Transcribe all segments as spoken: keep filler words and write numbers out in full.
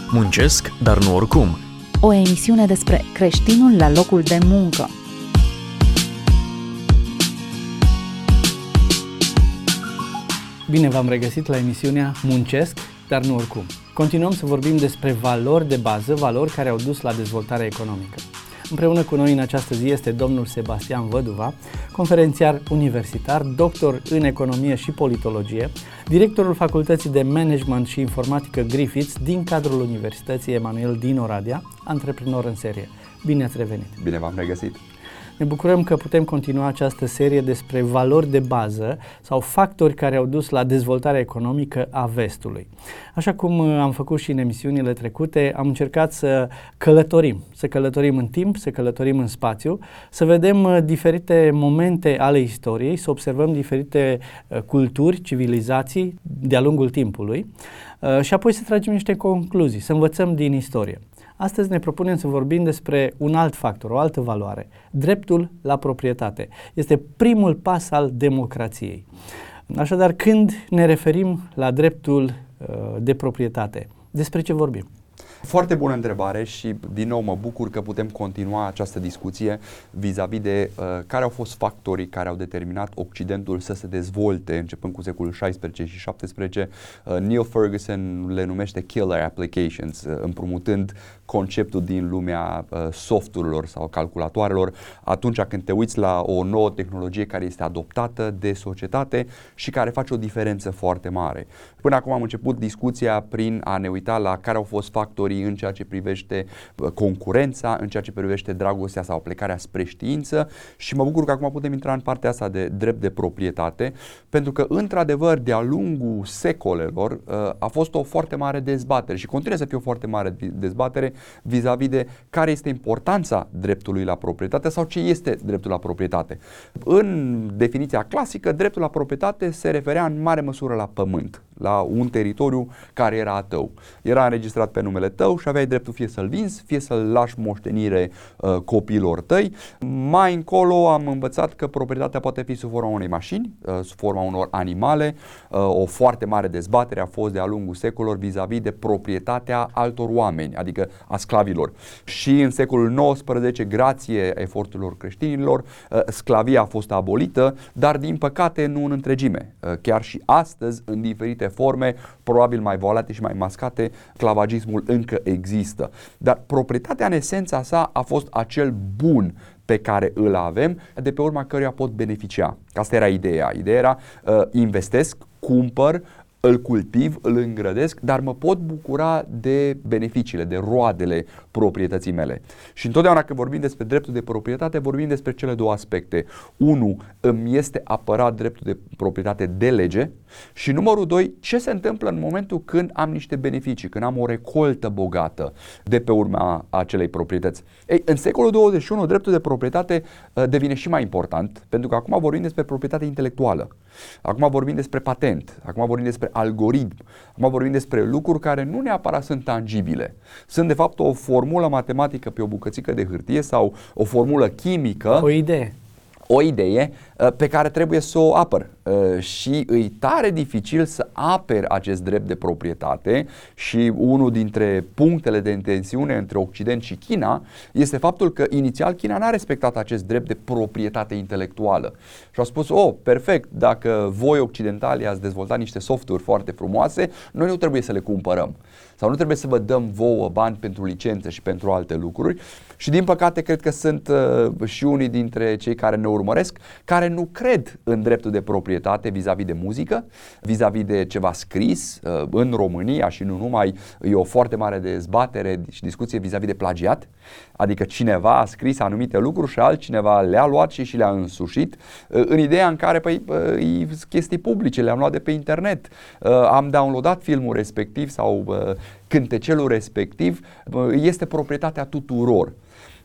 Muncesc, dar nu oricum. O emisiune despre creștinul la locul de muncă. Bine v-am regăsit la emisiunea Muncesc, dar nu oricum. Continuăm să vorbim despre valori de bază, valori care au dus la dezvoltarea economică. Împreună cu noi în această zi este domnul Sebastian Văduva, conferențiar universitar, doctor în economie și politologie, directorul Facultății de Management și Informatică Griffiths din cadrul Universității Emanuel din Oradea, antreprenor în serie. Bine ați revenit! Bine v-am regăsit! Ne bucurăm că putem continua această serie despre valori de bază sau factori care au dus la dezvoltarea economică a vestului. Așa cum am făcut și în emisiunile trecute, am încercat să călătorim, să călătorim în timp, să călătorim în spațiu, să vedem diferite momente ale istoriei, să observăm diferite culturi, civilizații de-a lungul timpului și apoi să tragem niște concluzii, să învățăm din istorie. Astăzi ne propunem să vorbim despre un alt factor, o altă valoare, dreptul la proprietate. Este primul pas al democrației. Așadar, când ne referim la dreptul uh, de proprietate, despre ce vorbim? Foarte bună întrebare și din nou mă bucur că putem continua această discuție vis-a-vis de uh, care au fost factorii care au determinat Occidentul să se dezvolte începând cu secolul șaisprezece și șaptesprezece. Uh, Neil Ferguson le numește killer applications, uh, împrumutând conceptul din lumea uh, softurilor sau calculatoarelor atunci când te uiți la o nouă tehnologie care este adoptată de societate și care face o diferență foarte mare. Până acum am început discuția prin a ne uita la care au fost factorii în ceea ce privește concurența, în ceea ce privește dragostea sau plecarea spre știință și mă bucur că acum putem intra în partea asta de drept de proprietate, pentru că într-adevăr de-a lungul secolelor a fost o foarte mare dezbatere și continuă să fie o foarte mare dezbatere vis-a-vis de care este importanța dreptului la proprietate sau ce este dreptul la proprietate. În definiția clasică, dreptul la proprietate se referea în mare măsură la pământ, la un teritoriu care era a tău. Era înregistrat pe numele tău și aveai dreptul fie să-l vinzi, fie să-l lași moștenire uh, copiilor tăi. Mai încolo am învățat că proprietatea poate fi sub forma unei mașini, uh, sub forma unor animale. Uh, o foarte mare dezbatere a fost de-a lungul secolelor vis-a-vis de proprietatea altor oameni, adică a sclavilor. Și în secolul nouăsprezece, grație eforturilor creștinilor, uh, sclavia a fost abolită, dar din păcate nu în întregime. Uh, chiar și astăzi, în diferite forme, probabil mai volate și mai mascate, sclavagismul încă există. Dar proprietatea în esența sa a fost acel bun pe care îl avem, de pe urma căruia pot beneficia. Asta era ideea. Ideea era uh, investesc, cumpăr, îl cultiv, îl îngrădesc, dar mă pot bucura de beneficiile, de roadele proprietății mele. Și întotdeauna când vorbim despre dreptul de proprietate, vorbim despre cele două aspecte. Unu, îmi este apărat dreptul de proprietate de lege și numărul doi, ce se întâmplă în momentul când am niște beneficii, când am o recoltă bogată de pe urma acelei proprietăți. Ei, în secolul douăzeci și unu, dreptul de proprietate uh, devine și mai important, pentru că acum vorbim despre proprietate intelectuală. Acum vorbim despre patent, acum vorbim despre algoritm, acum vorbim despre lucruri care nu neapărat sunt tangibile. Sunt de fapt o formulă matematică pe o bucățică de hârtie sau o formulă chimică. O idee. O idee pe care trebuie să o apăr și îi tare dificil să aperi acest drept de proprietate și unul dintre punctele de tensiune între Occident și China este faptul că inițial China n-a respectat acest drept de proprietate intelectuală și au spus, oh, perfect, dacă voi occidentali ați dezvoltat niște softuri foarte frumoase, noi nu trebuie să le cumpărăm sau nu trebuie să vă dăm vouă bani pentru licențe și pentru alte lucruri și din păcate cred că sunt uh, și unii dintre cei care ne urmăresc care nu cred în dreptul de proprietate vis-a-vis de muzică, vis-a-vis de ceva scris uh, în România și nu numai, e o foarte mare dezbatere și discuție vis-a-vis de plagiat, adică cineva a scris anumite lucruri și altcineva le-a luat și și le-a însușit uh, în ideea în care păi, uh, chestii publice, le-am luat de pe internet, uh, am downloadat filmul respectiv sau uh, cântecelul respectiv, uh, este proprietatea tuturor.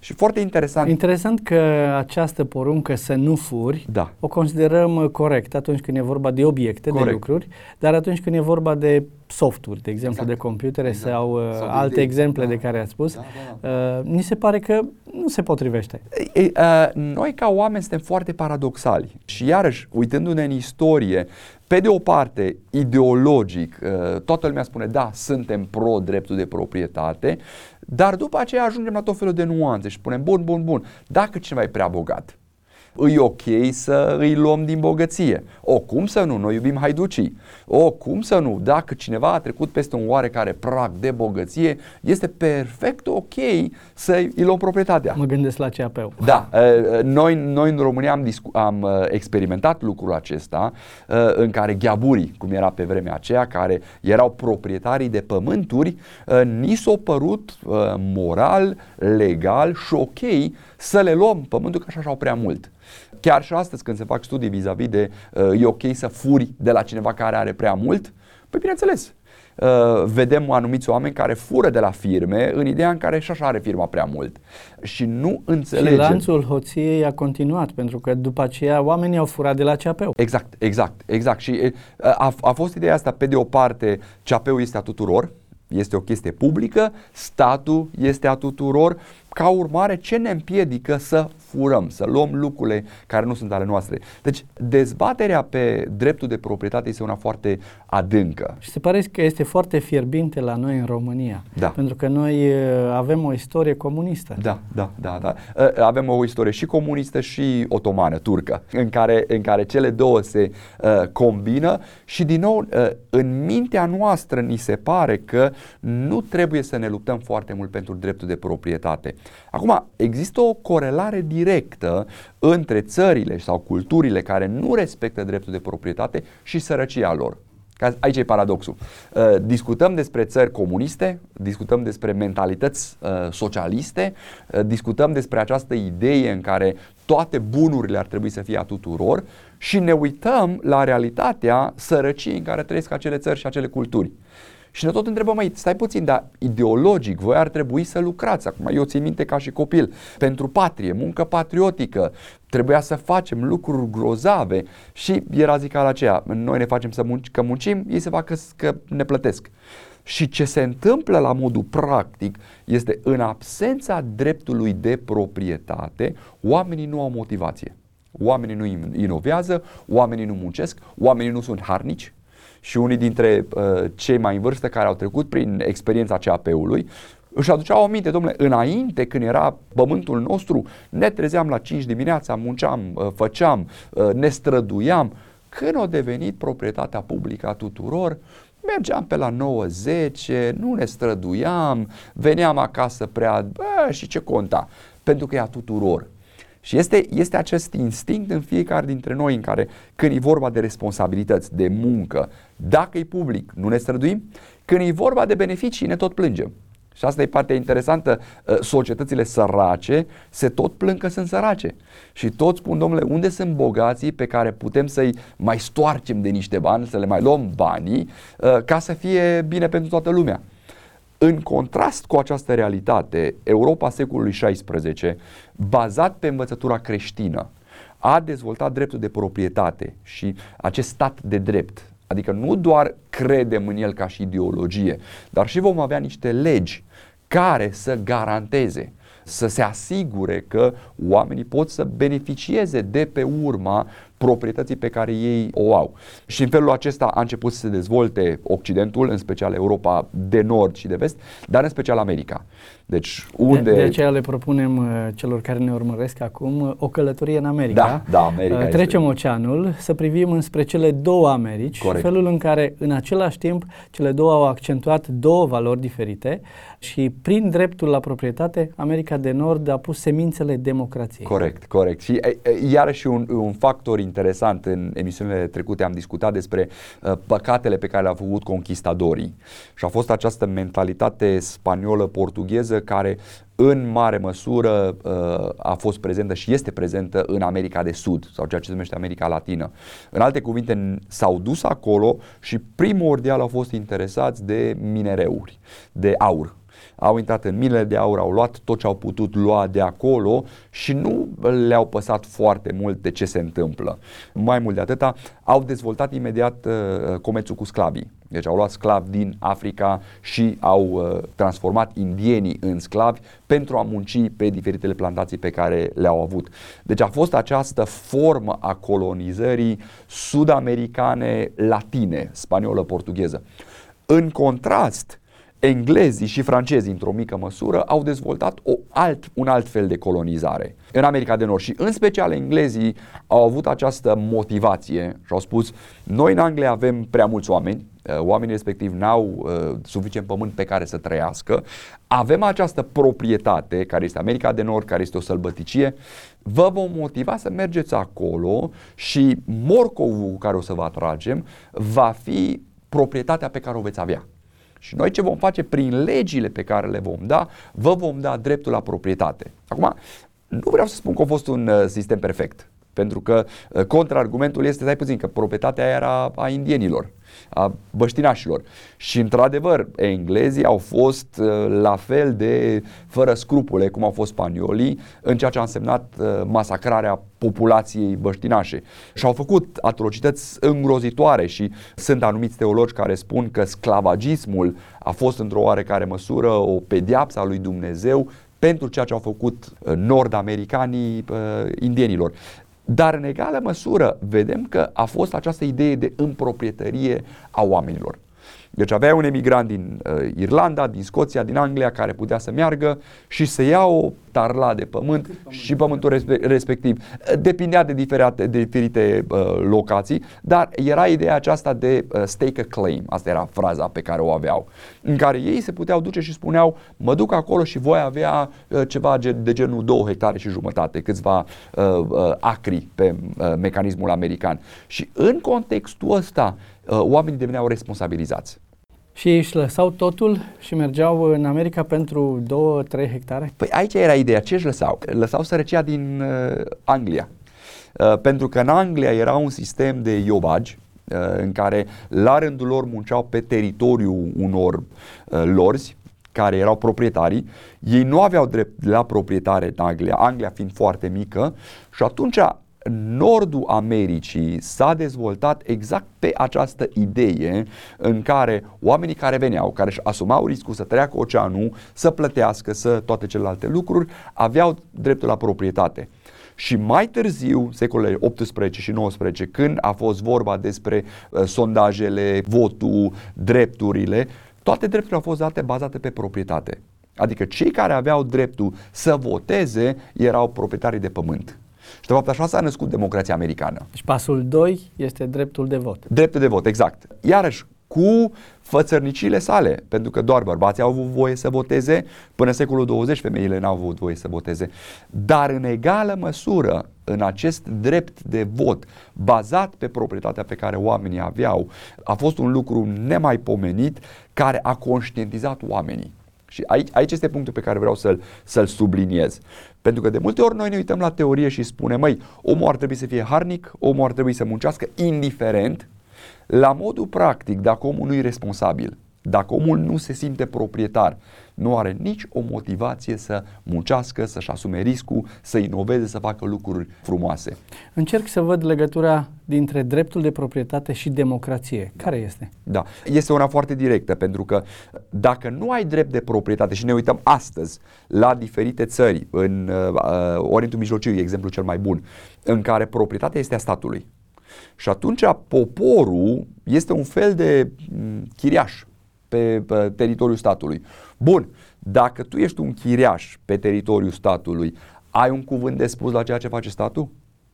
Și foarte interesant. Interesant că această poruncă să nu furi, da. o considerăm corect atunci când e vorba de obiecte, corect. de lucruri, dar atunci când e vorba de softuri, de exemplu, exact. de computere exact. sau, sau alte idei. exemple da. de care ați spus, da, da, da. Uh, ni se pare că nu se potrivește. E, uh, noi ca oameni suntem foarte paradoxali și iarăși, uitându-ne în istorie, pe de o parte, ideologic, uh, toată lumea spune, da, suntem pro dreptul de proprietate, dar după aceea ajungem la tot felul de nuanțe și spunem, bun, bun, bun, dacă cineva e prea bogat, e ok să îi luăm din bogăție. O, cum să nu? Noi iubim haiducii. O, cum să nu? Dacă cineva a trecut peste un oarecare prag de bogăție, este perfect ok să îi luăm proprietatea. Mă gândesc la C A P-ul. Da. Noi, noi în România am, discu- am experimentat lucrul acesta în care gheaburii, cum era pe vremea aceea, care erau proprietarii de pământuri, ni s-a părut moral, legal și ok să le luăm pământul că așa au prea mult. Chiar și astăzi când se fac studii vis-a-vis de uh, e ok să furi de la cineva care are prea mult, păi bineînțeles, uh, vedem anumiți oameni care fură de la firme în ideea în care și așa are firma prea mult și nu înțelegem. Și lanțul hoției a continuat pentru că după aceea oamenii au furat de la C A P-ul. Exact, exact, exact și uh, a, a fost ideea asta, pe de o parte C A P-ul este a tuturor, este o chestie publică, statul este a tuturor, ca urmare ce ne împiedică să furăm, să luăm lucrurile care nu sunt ale noastre. Deci dezbaterea pe dreptul de proprietate este una foarte adâncă. Și se pare că este foarte fierbinte la noi în România, da. pentru că noi avem o istorie comunistă. Da, da, da, da. Avem o istorie și comunistă și otomană, turcă, în care, în care cele două se uh, combină și din nou uh, în mintea noastră ni se pare că nu trebuie să ne luptăm foarte mult pentru dreptul de proprietate. Acum, există o corelare directă între țările sau culturile care nu respectă dreptul de proprietate și sărăcia lor. Aici e paradoxul. Uh, discutăm despre țări comuniste, discutăm despre mentalități uh, socialiste, uh, discutăm despre această idee în care toate bunurile ar trebui să fie a tuturor și ne uităm la realitatea sărăciei în care trăiesc acele țări și acele culturi. Și ne tot întrebăm, măi, stai puțin, dar ideologic voi ar trebui să lucrați. Acum eu țin minte ca și copil, pentru patrie, muncă patriotică, trebuia să facem lucruri grozave și era zicala aceea, noi ne facem să munci, că muncim, ei se fac că, că ne plătesc. Și ce se întâmplă la modul practic este în absența dreptului de proprietate, oamenii nu au motivație. Oamenii nu inovează, oamenii nu muncesc, oamenii nu sunt harnici. Și unii dintre uh, cei mai în vârstă care au trecut prin experiența C A P-ului își aduceau aminte, domnule, înainte când era pământul nostru, ne trezeam la cinci dimineața, munceam, uh, făceam, uh, ne străduiam. Când a devenit proprietatea publică a tuturor, mergeam pe la nouă zece, nu ne străduiam, veneam acasă prea, bă, și ce conta? Pentru că e a tuturor. Și este, este acest instinct în fiecare dintre noi în care când e vorba de responsabilități, de muncă, dacă e public, nu ne străduim, când e vorba de beneficii, ne tot plângem. Și asta e partea interesantă, societățile sărace se tot plâng că sunt sărace. Și toți spun, domnule, unde sunt bogații pe care putem să-i mai stoarcem de niște bani, să le mai luăm banii, ca să fie bine pentru toată lumea. În contrast cu această realitate, Europa secolului șaisprezece, bazat pe învățătura creștină, a dezvoltat dreptul de proprietate și acest stat de drept. Adică nu doar credem în el ca și ideologie, dar și vom avea niște legi care să garanteze, să se asigure că oamenii pot să beneficieze de pe urma proprietății pe care ei o au. Și în felul acesta a început să se dezvolte Occidentul, în special Europa de nord și de vest, dar în special America. Deci unde... De, de aceea le propunem uh, celor care ne urmăresc acum uh, o călătorie în America. Da, da, America uh, trecem este... oceanul, să privim înspre cele două Americi, Corect. felul în care în același timp cele două au accentuat două valori diferite și prin dreptul la proprietate America de Nord a pus semințele democrației. Corect, corect. Și e, e, iarăși un, un factor interesant, în emisiunile trecute am discutat despre uh, păcatele pe care le-au făcut conquistadorii. Și a fost această mentalitate spaniolă-portugheză care în mare măsură uh, a fost prezentă și este prezentă în America de Sud sau ceea ce se numește America Latină. În alte cuvinte, s-au dus acolo și primordial au fost interesați de minereuri, de aur. au intrat în minele de aur, au luat tot ce au putut lua de acolo și nu le-au păsat foarte mult de ce se întâmplă. Mai mult de atâta, au dezvoltat imediat uh, comerțul cu sclavii. Deci au luat sclavi din Africa și au uh, transformat indienii în sclavi pentru a munci pe diferitele plantații pe care le-au avut. Deci a fost această formă a colonizării sud-americane latine, spaniolă, portugheză. În contrast, englezii și francezii, într-o mică măsură, au dezvoltat o alt, un alt fel de colonizare în America de Nord și în special englezii au avut această motivație și au spus: noi în Anglia avem prea mulți oameni, oamenii respectiv n-au uh, suficient pământ pe care să trăiască, avem această proprietate care este America de Nord, care este o sălbăticie, vă vom motiva să mergeți acolo și morcovul cu care o să vă atragem va fi proprietatea pe care o veți avea. Și noi ce vom face prin legile pe care le vom da, vă vom da dreptul la proprietate. Acum, nu vreau să spun că a fost un uh, sistem perfect, pentru că uh, contraargumentul este, stai puțin, că proprietatea era a indienilor, a băștinașilor. Și într-adevăr, englezii au fost uh, la fel de fără scrupule cum au fost spaniolii în ceea ce a însemnat uh, masacrarea populației băștinașe. Și au făcut atrocități îngrozitoare și sunt anumiți teologi care spun că sclavagismul a fost într-o oarecare măsură o pedeapsă a lui Dumnezeu pentru ceea ce au făcut nord-americanii uh, indienilor. Dar în egală măsură vedem că a fost această idee de împroprietărie a oamenilor. Deci avea un emigrant din uh, Irlanda, din Scoția, din Anglia, care putea să meargă și să ia o tarla de pământ și pământul respe- respectiv. Depindea de diferite, de diferite uh, locații, dar era ideea aceasta de uh, stake a claim, asta era fraza pe care o aveau, în care ei se puteau duce și spuneau: mă duc acolo și voi avea uh, ceva de genul două hectare și jumătate, câțiva uh, uh, acri pe uh, mecanismul american. Și în contextul ăsta uh, oamenii deveneau responsabilizați. Și ei își lăsau totul și mergeau în America pentru două trei hectare? Păi aici era ideea. Ce își lăsau? Lăsau sărăcia din uh, Anglia. Uh, pentru că în Anglia era un sistem de iobagi uh, în care la rândul lor munceau pe teritoriul unor uh, lorzi care erau proprietarii. Ei nu aveau drept la proprietare în Anglia, Anglia fiind foarte mică, și atunci nordul Americii s-a dezvoltat exact pe această idee în care oamenii care veneau, care își asumau riscul să treacă oceanul, să plătească, să toate celelalte lucruri, aveau dreptul la proprietate. Și mai târziu, secolele optsprezece și nouăsprezece, când a fost vorba despre uh, sondajele, votul, drepturile, toate drepturile au fost date bazate pe proprietate. Adică cei care aveau dreptul să voteze erau proprietarii de pământ. Și de fapt așa s-a născut democrația americană. Deci pasul doi este dreptul de vot. Dreptul de vot, exact. Iarăși, cu fățărnicile sale, pentru că doar bărbații au avut voie să voteze, până în secolul douăzeci femeile n-au avut voie să voteze. Dar în egală măsură, în acest drept de vot, bazat pe proprietatea pe care oamenii aveau, a fost un lucru nemaipomenit care a conștientizat oamenii. Și aici, aici este punctul pe care vreau să-l, să-l subliniez. Pentru că de multe ori noi ne uităm la teorie și spunem: măi, omul ar trebui să fie harnic, omul ar trebui să muncească indiferent. La modul practic, dacă omul nu e responsabil, dacă omul nu se simte proprietar, nu are nici o motivație să muncească, să-și asume riscul, să inoveze, să facă lucruri frumoase. Încerc să văd legătura dintre dreptul de proprietate și democrație. Care este? Da, este una foarte directă, pentru că dacă nu ai drept de proprietate, și ne uităm astăzi la diferite țări, în uh, Orientul Mijlociu e exemplul cel mai bun, în care proprietatea este a statului. Și atunci poporul este un fel de chiriaș pe, pe teritoriul statului. Bun, dacă tu ești un chiriaș pe teritoriul statului, ai un cuvânt de spus la ceea ce face statul?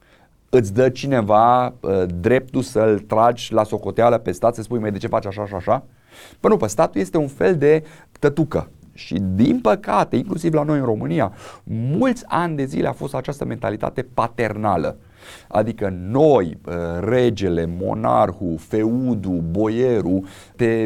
Îți dă cineva uh, dreptul să-l tragi la socoteală pe stat, să spui: măi, de ce faci așa și așa? Păi nu, pe statul este un fel de tătucă. Și din păcate, inclusiv la noi în România, mulți ani de zile a fost această mentalitate paternală. Adică noi, regele, monarhul, feudul, boierul, te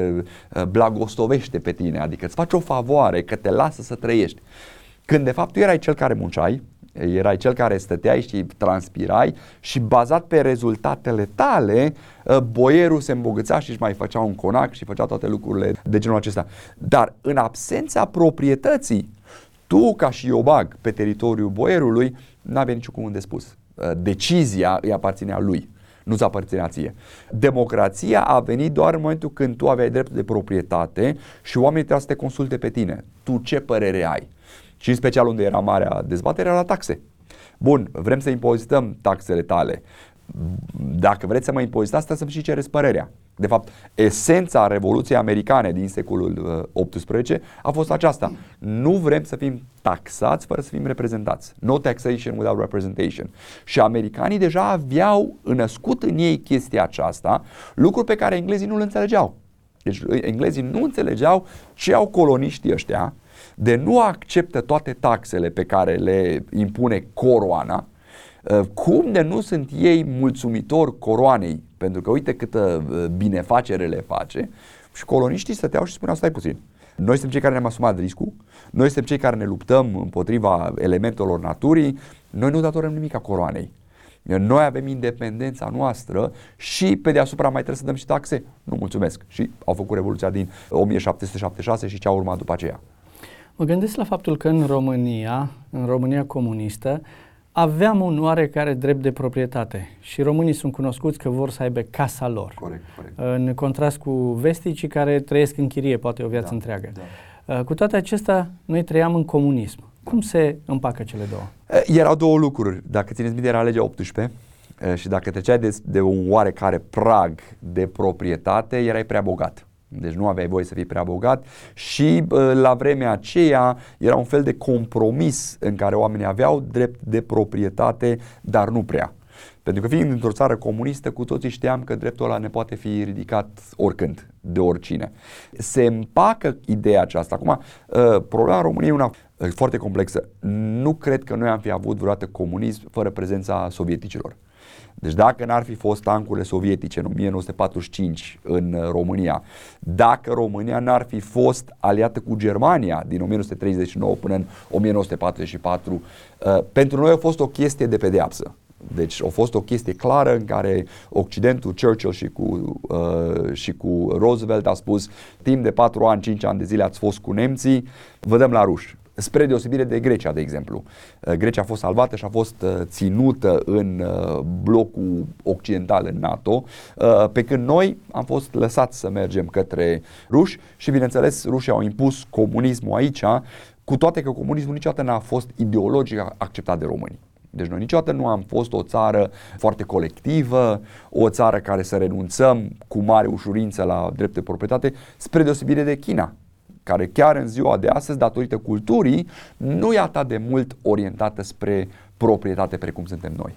blagostovește pe tine, adică îți face o favoare că te lasă să trăiești. Când de fapt tu erai cel care munceai, Erai cel care stăteai și transpirai și bazat pe rezultatele tale, boierul se îmbogățea și își mai făcea un conac și făcea toate lucrurile de genul acesta. Dar în absența proprietății, tu ca și iobag pe teritoriul boierului n-aveai niciun cuvânt de spus. Decizia îi aparținea lui, nu-ți aparținea ție. Democrația a venit doar în momentul când tu aveai dreptul de proprietate și oamenii trebuia să te consulte pe tine. Tu ce părere ai? Și în special unde era marea dezbatere era la taxe. Bun, vrem să impozităm taxele tale. Dacă vreți să mă impozitați, trebuie să-mi și cereți părerea. De fapt, esența Revoluției Americane din secolul optsprezece a fost aceasta. Nu vrem să fim taxați fără să fim reprezentați. No taxation without representation. Și americanii deja aveau născut în ei chestia aceasta, lucru pe care englezii nu-l înțelegeau. Deci englezii nu înțelegeau ce au coloniștii ăștia de nu acceptă toate taxele pe care le impune coroana. Cum de nu sunt ei mulțumitori coroanei, pentru că uite câtă binefacere le face, și coloniștii stăteau și spuneau stai puțin. Noi suntem cei care ne-am asumat riscul, noi suntem cei care ne luptăm împotriva elementelor naturii, noi nu datorăm nimic a coroanei. Noi avem independența noastră și pe deasupra mai trebuie să dăm și taxe? Nu, mulțumesc. Și au făcut Revoluția din o mie șapte sute șaptezeci și șase și ce a urmat după aceea. Mă gândesc la faptul că în România, în România comunistă, aveam un oarecare drept de proprietate și românii sunt cunoscuți că vor să aibă casa lor. Corect, corect. În contrast cu vesticii care trăiesc în chirie poate o viață da, întreagă. Da. Cu toate acestea, noi trăiam în comunism. Cum se împacă cele două? Erau două lucruri. Dacă țineți minte, era legea optsprezece și dacă treceai de, de un oarecare prag de proprietate, erai prea bogat. Deci nu aveai voie să fii prea bogat și la vremea aceea era un fel de compromis în care oamenii aveau drept de proprietate, dar nu prea. Pentru că fiind într-o țară comunistă, cu toții știam că dreptul ăla ne poate fi ridicat oricând, de oricine. Se împacă ideea aceasta. Acum, problema României e una foarte complexă. Nu cred că noi am fi avut vreodată comunism fără prezența sovieticilor. Deci dacă n-ar fi fost tancurile sovietice în o mie nouă sute patruzeci și cinci în România, dacă România n-ar fi fost aliată cu Germania din o mie nouă sute treizeci și nouă până în o mie nouă sute patruzeci și patru, pentru noi a fost o chestie de pedeapsă. Deci a fost o chestie clară în care Occidentul, Churchill și cu, uh, și cu Roosevelt a spus timp de patru ani, cinci ani de zile ați fost cu nemții, vă dăm la ruși. Spre deosebire de Grecia, de exemplu. Grecia a fost salvată și a fost ținută în blocul occidental în NATO, pe când noi am fost lăsați să mergem către ruși și, bineînțeles, rușii au impus comunismul aici, cu toate că comunismul niciodată n-a fost ideologic acceptat de români. Deci noi niciodată nu am fost o țară foarte colectivă, o țară care să renunțăm cu mare ușurință la drept de proprietate, spre deosebire de China, care chiar în ziua de astăzi, datorită culturii, nu e atât de mult orientată spre proprietate precum suntem noi.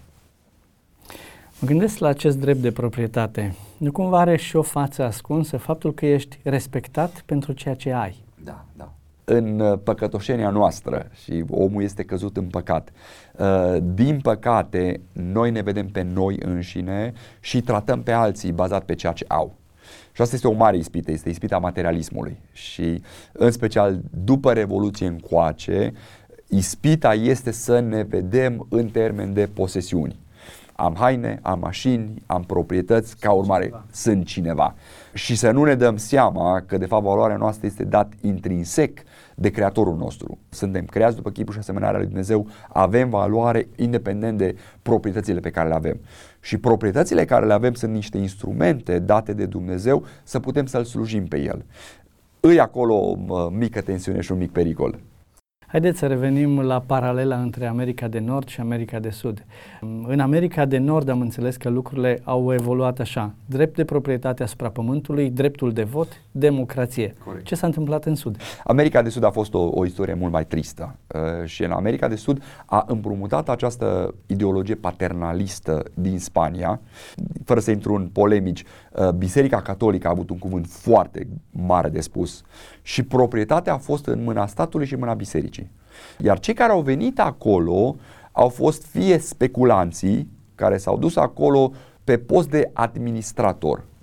Mă gândesc la acest drept de proprietate. Nu cumva are și o față ascunsă faptul că ești respectat pentru ceea ce ai? Da, da. În păcătoșenia noastră, și omul este căzut în păcat, din păcate noi ne vedem pe noi înșine și tratăm pe alții bazat pe ceea ce au. Și asta este o mare ispită, este ispita materialismului și în special după Revoluție încoace, ispita este să ne vedem în termen de posesiuni. Am haine, am mașini, am proprietăți, ca urmare cineva. Sunt cineva. Și să nu ne dăm seama că de fapt valoarea noastră este dat intrinsec de Creatorul nostru. Suntem creați după chipul și asemănarea lui Dumnezeu, avem valoare independent de proprietățile pe care le avem. Și proprietățile care le avem sunt niște instrumente date de Dumnezeu să putem să-L slujim pe El. Îi acolo o mică tensiune și un mic pericol. Haideți să revenim la paralela între America de Nord și America de Sud. În America de Nord am înțeles că lucrurile au evoluat așa. Drept de proprietate asupra pământului, dreptul de vot, democrație. Corect. Ce s-a întâmplat în Sud? America de Sud a fost o, o istorie mult mai tristă uh, și în America de Sud a împrumutat această ideologie paternalistă din Spania. Fără să intru în polemici, uh, Biserica Catolică a avut un cuvânt foarte mare de spus și proprietatea a fost în mâna statului și în mâna bisericii. Iar cei care au venit acolo au fost fie speculanții care s-au dus acolo pe post de administrator.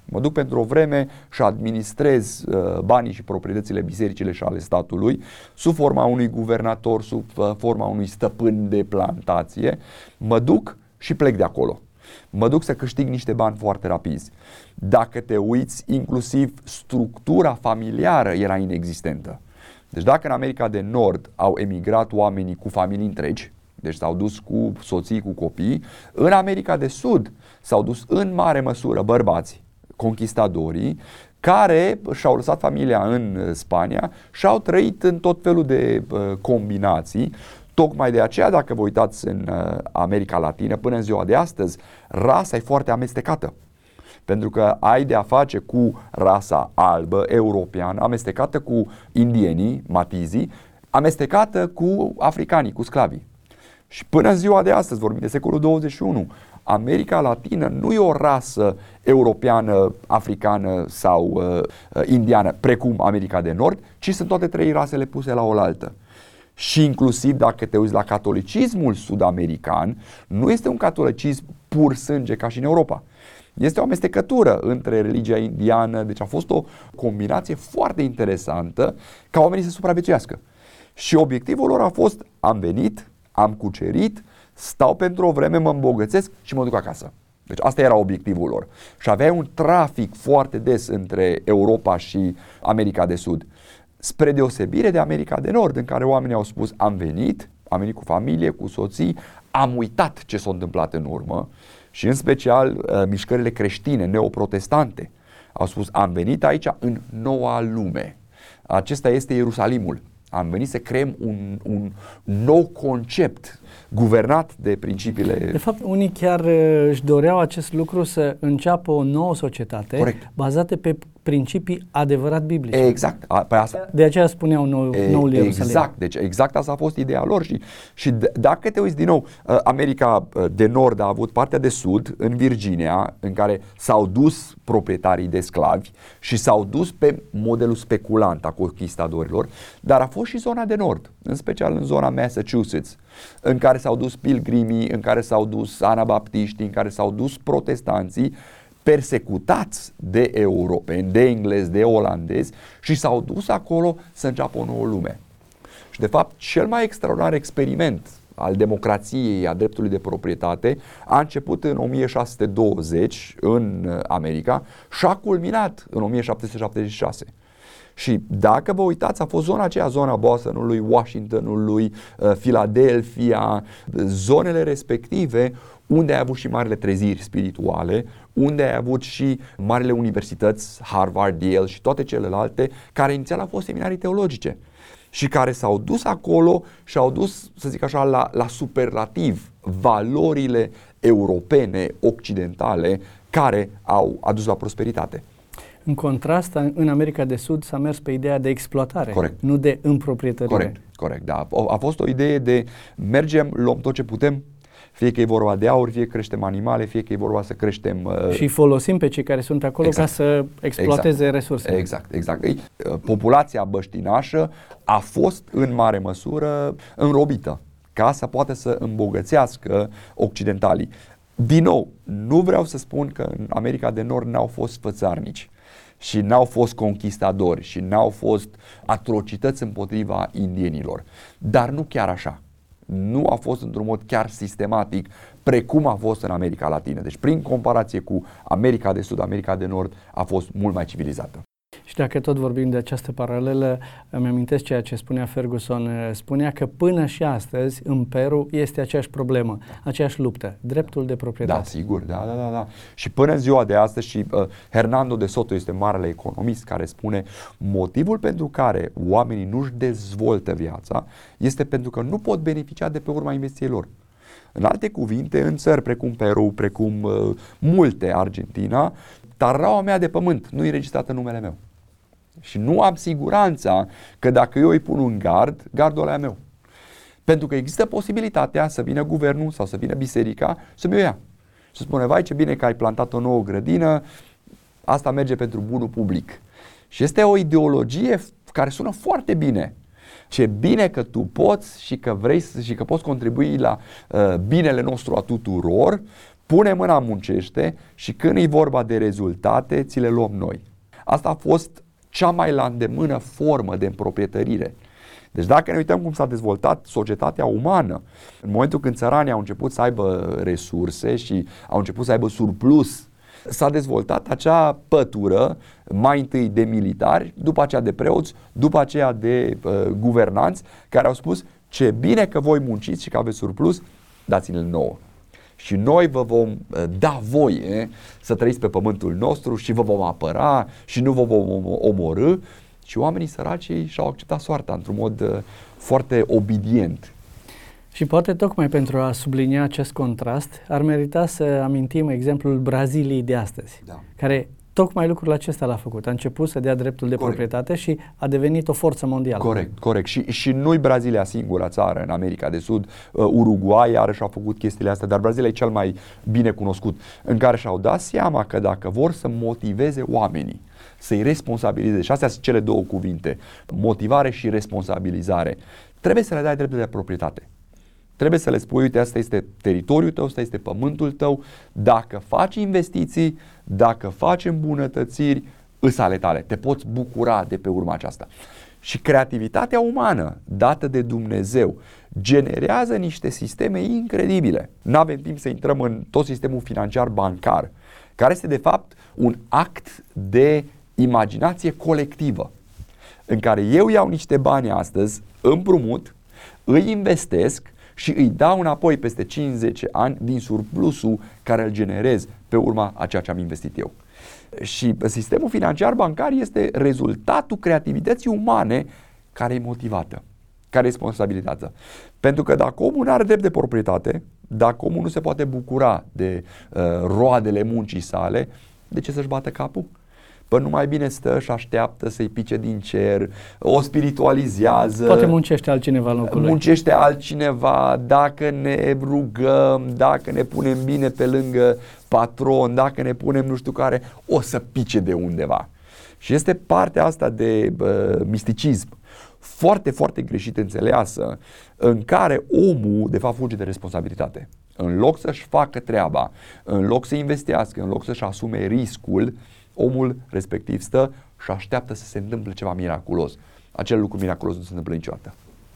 Mă duc pentru o vreme și administrez uh, banii și proprietățile bisericile și ale statului sub forma unui guvernator, sub uh, forma unui stăpân de plantație. Mă duc și plec de acolo. Mă duc să câștig niște bani foarte rapizi. Dacă te uiți, inclusiv structura familiară era inexistentă. Deci dacă în America de Nord au emigrat oamenii cu familii întregi, deci s-au dus cu soții, cu copii, în America de Sud s-au dus în mare măsură bărbați, conquistadorii, care și-au lăsat familia în Spania și au trăit în tot felul de uh, combinații. Tocmai de aceea, dacă vă uitați în uh, America Latină, până în ziua de astăzi, rasa e foarte amestecată. Pentru că ai de a face cu rasa albă, europeană, amestecată cu indienii, matizii, amestecată cu africanii, cu sclavii. Și până în ziua de astăzi, vorbim de secolul douăzeci și unu, America Latină nu e o rasă europeană, africană sau uh, indiană, precum America de Nord, ci sunt toate trei rasele puse la oaltă. Și inclusiv dacă te uiți la catolicismul sud-american, nu este un catolicism pur sânge ca și în Europa. Este o amestecătură între religia indiană, deci a fost o combinație foarte interesantă ca oamenii să supraviețuiască. Și obiectivul lor a fost, am venit, am cucerit, stau pentru o vreme, mă îmbogățesc și mă duc acasă. Deci asta era obiectivul lor. Și aveai un trafic foarte des între Europa și America de Sud. Spre deosebire de America de Nord, în care oamenii au spus, am venit, am venit cu familie, cu soții, am uitat ce s-a întâmplat în urmă. Și în special uh, mișcările creștine, neoprotestante, au spus, am venit aici în noua lume. Acesta este Ierusalimul. Am venit să creăm un, un nou concept guvernat de principiile... De fapt, unii chiar își doreau acest lucru, să înceapă o nouă societate. Corect. Bazată pe principii adevărat biblice. Exact. A, păi asta... De aceea spuneau nou, e, noul Ierusalim. Exact. Deci exact asta a fost ideea lor. Și, și d- dacă te uiți din nou, America de Nord a avut partea de Sud, în Virginia, în care s-au dus proprietarii de sclavi și s-au dus pe modelul speculant a conquistadorilor, dar a fost și zona de Nord, în special în zona Massachusetts, în care s-au dus pilgrimii, în care s-au dus anabaptiștii, în care s-au dus protestanții, persecutați de europeni, de englezi, de olandezi, și s-au dus acolo să înceapă o nouă lume. Și de fapt, cel mai extraordinar experiment al democrației, a dreptului de proprietate, a început în o mie șase sute douăzeci în America și a culminat în o mie șapte sute șaptezeci și șase. Și dacă vă uitați, a fost zona aceea, zona Bostonului, Washingtonului, Philadelphia, zonele respective unde ai avut și marile treziri spirituale, unde ai avut și marile universități, Harvard, Yale și toate celelalte, care inițial au fost seminarii teologice și care s-au dus acolo și au dus, să zic așa, la, la superlativ valorile europene, occidentale, care au adus la prosperitate. În contrast, în America de Sud s-a mers pe ideea de exploatare, corect, nu de împroprietărire. Corect, corect, da. A fost o idee de mergem, luăm tot ce putem, fie că e vorba de aur, fie că creștem animale, fie că e vorba să creștem... Uh... Și folosim pe cei care sunt acolo, exact, ca să exploateze exact, resursele. Exact, exact. Ei, populația băștinașă a fost în mare măsură înrobită ca să poată să îmbogățească occidentalii. Din nou, nu vreau să spun că în America de Nord n-au fost fățarnici și n-au fost conquistadori și n-au fost atrocități împotriva indienilor, dar nu chiar așa. Nu a fost într-un mod chiar sistematic precum a fost în America Latină. Deci prin comparație cu America de Sud, America de Nord a fost mult mai civilizată. Și dacă tot vorbim de această paralelă, îmi amintesc ceea ce spunea Ferguson. Spunea că până și astăzi în Peru este aceeași problemă, aceeași luptă, dreptul de proprietate. Da, sigur, da, da, da, da. Și până în ziua de astăzi, și uh, Hernando de Soto este marele economist care spune, motivul pentru care oamenii nu-și dezvoltă viața este pentru că nu pot beneficia de pe urma investiției lor. În alte cuvinte, în țări precum Peru, precum uh, multe, Argentina, taraua mea de pământ nu e registrată în numele meu. Și nu am siguranța că dacă eu îi pun un gard, gardul ăla e meu. Pentru că există posibilitatea să vină guvernul sau să vină biserica să-mi o ia. Și să spune, vai ce bine că ai plantat o nouă grădină, asta merge pentru bunul public. Și este o ideologie care sună foarte bine. Ce bine că tu poți și că vrei și că poți contribui la uh, binele nostru a tuturor, pune mâna, muncește și când e vorba de rezultate, ți le luăm noi. Asta a fost cea mai la îndemână formă de împroprietărire. Deci dacă ne uităm cum s-a dezvoltat societatea umană, în momentul când țăranii au început să aibă resurse și au început să aibă surplus, s-a dezvoltat acea pătură, mai întâi de militari, după aceea de preoți, după aceea de uh, guvernanți, care au spus: ce bine că voi munciți și că aveți surplus, dați-ne-l nouă. Și noi vă vom uh, da voie să trăiți pe pământul nostru și vă vom apăra și nu vă vom omorî. Și oamenii săraci și-au acceptat soarta într-un mod uh, foarte obedient. Și poate tocmai pentru a sublinia acest contrast, ar merita să amintim exemplul Braziliei de astăzi, da. care tocmai lucrul acesta l-a făcut. A început să dea dreptul de corect. proprietate și a devenit o forță mondială. Corect, corect. Și, și nu-i Brazilia singura țară în America de Sud. Uh, Uruguay iarăși a făcut chestiile astea, dar Brazilia e cel mai bine cunoscut, în care și-au dat seama că dacă vor să motiveze oamenii, să-i responsabilizeze, și astea sunt cele două cuvinte, motivare și responsabilizare, trebuie să le dai dreptul de proprietate. Trebuie să le spui: uite, asta este teritoriul tău, asta este pământul tău, dacă faci investiții, dacă faci îmbunătățiri, îs ale tale, te poți bucura de pe urma aceasta. Și creativitatea umană dată de Dumnezeu generează niște sisteme incredibile. N-avem timp să intrăm în tot sistemul financiar bancar, care este de fapt un act de imaginație colectivă, în care eu iau niște bani astăzi, împrumut, îi investesc și îi dau înapoi peste cinci zece ani din surplusul care îl generez pe urma a ceea ce am investit eu. Și sistemul financiar bancar este rezultatul creativității umane care e motivată, care e responsabilizată. Pentru că dacă omul nu are drept de proprietate, dacă omul nu se poate bucura de uh, roadele muncii sale, de ce să-și bată capul? Păi nu mai bine stă și așteaptă să-i pice din cer, o spiritualizează. Poate muncește altcineva în locul lui. Muncește altcineva, dacă ne rugăm, dacă ne punem bine pe lângă patron, dacă ne punem nu știu care, o să pice de undeva. Și este partea asta de uh, misticism foarte, foarte greșit înțeleasă, în care omul de fapt fuge de responsabilitate. În loc să-și facă treaba, în loc să investească, în loc să-și asume riscul, omul respectiv stă și așteaptă să se întâmple ceva miraculos. Acel lucru miraculos nu se întâmplă niciodată.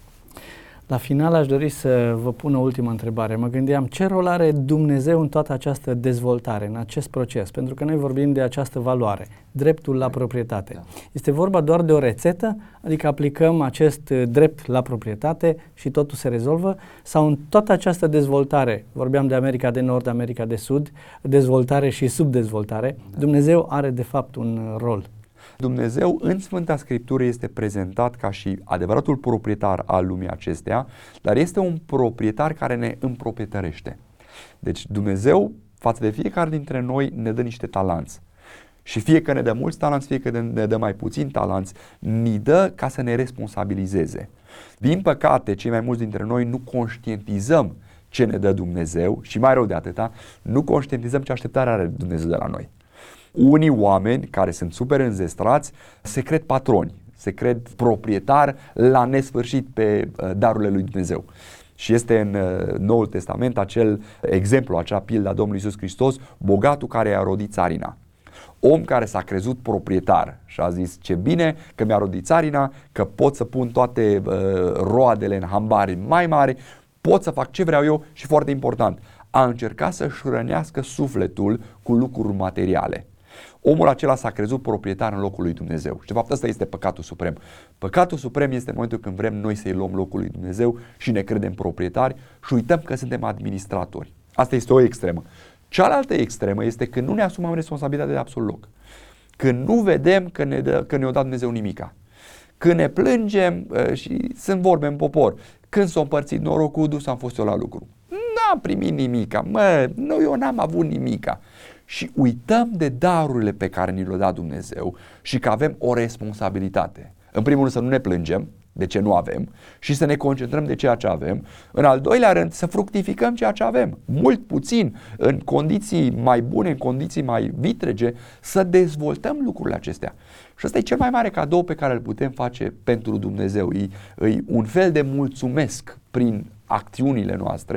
La final aș dori să vă pun o ultimă întrebare. Mă gândeam, ce rol are Dumnezeu în toată această dezvoltare, în acest proces? Pentru că noi vorbim de această valoare, dreptul la proprietate. Da. Este vorba doar de o rețetă? Adică aplicăm acest drept la proprietate și totul se rezolvă? Sau în toată această dezvoltare, vorbeam de America de Nord, America de Sud, dezvoltare și subdezvoltare, da. Dumnezeu are de fapt un rol? Dumnezeu în Sfânta Scriptură este prezentat ca și adevăratul proprietar al lumii acesteia, dar este un proprietar care ne împroprietărește. Deci Dumnezeu față de fiecare dintre noi ne dă niște talanți. Și fie că ne dă mulți talanți, fie că ne dă mai puțini talanți, ni dă ca să ne responsabilizeze. Din păcate, cei mai mulți dintre noi nu conștientizăm ce ne dă Dumnezeu și mai rău de atâta, nu conștientizăm ce așteptare are Dumnezeu de la noi. Unii oameni care sunt super înzestrați se cred patroni, se cred proprietari la nesfârșit pe darurile lui Dumnezeu. Și este în Noul Testament acel exemplu, acea pildă a Domnului Iisus Hristos, bogatul care i-a rodit țarina. Om care s-a crezut proprietar și a zis: ce bine că mi-a rodit țarina, că pot să pun toate uh, roadele în hambari mai mari, pot să fac ce vreau eu și, foarte important, a încercat să-și hrănească sufletul cu lucruri materiale. Omul acela s-a crezut proprietar în locul lui Dumnezeu. Și de fapt ăsta este păcatul suprem. Păcatul suprem este în momentul când vrem noi să-i luăm locul lui Dumnezeu și ne credem proprietari și uităm că suntem administratori. Asta este o extremă. Cealaltă extremă este când nu ne asumăm responsabilitatea de absolut loc. Când nu vedem că, ne dă, că ne-o dat Dumnezeu nimica. Când ne plângem și sunt vorbe în popor. Când s-a împărțit norocul, dus am fost eu la lucru. N-am primit nimica. Mă, nu, eu n-am avut nimica. Și uităm de darurile pe care ni le-a dat Dumnezeu și că avem o responsabilitate. În primul rând să nu ne plângem de ce nu avem și să ne concentrăm de ceea ce avem. În al doilea rând să fructificăm ceea ce avem. Mult puțin, în condiții mai bune, în condiții mai vitrege, să dezvoltăm lucrurile acestea. Și ăsta e cel mai mare cadou pe care îl putem face pentru Dumnezeu. E, e un fel de mulțumesc prin acțiunile noastre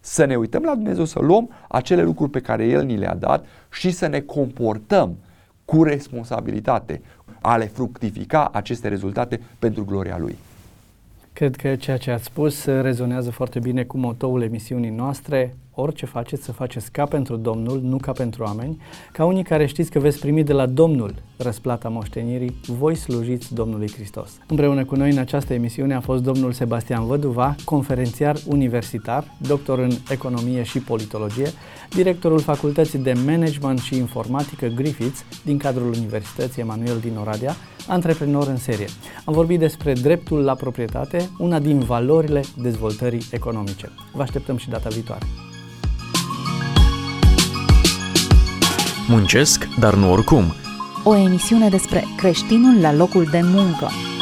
Să ne uităm la Dumnezeu, să luăm acele lucruri pe care El ni le-a dat și să ne comportăm cu responsabilitate a le fructifica aceste rezultate pentru gloria Lui. Cred că ceea ce ați spus rezonează foarte bine cu motoul emisiunii noastre. Orice faceți, să faceți ca pentru Domnul, nu ca pentru oameni. Ca unii care știți că veți primi de la Domnul răsplata moștenirii, voi slujiți Domnului Hristos. Împreună cu noi în această emisiune a fost domnul Sebastian Văduva, conferențiar universitar, doctor în economie și politologie, directorul Facultății de Management și Informatică Griffiths din cadrul Universității Emanuel din Oradea, antreprenor în serie. Am vorbit despre dreptul la proprietate, una din valorile dezvoltării economice. Vă așteptăm și data viitoare. Muncesc, dar nu oricum. O emisiune despre creștinul la locul de muncă.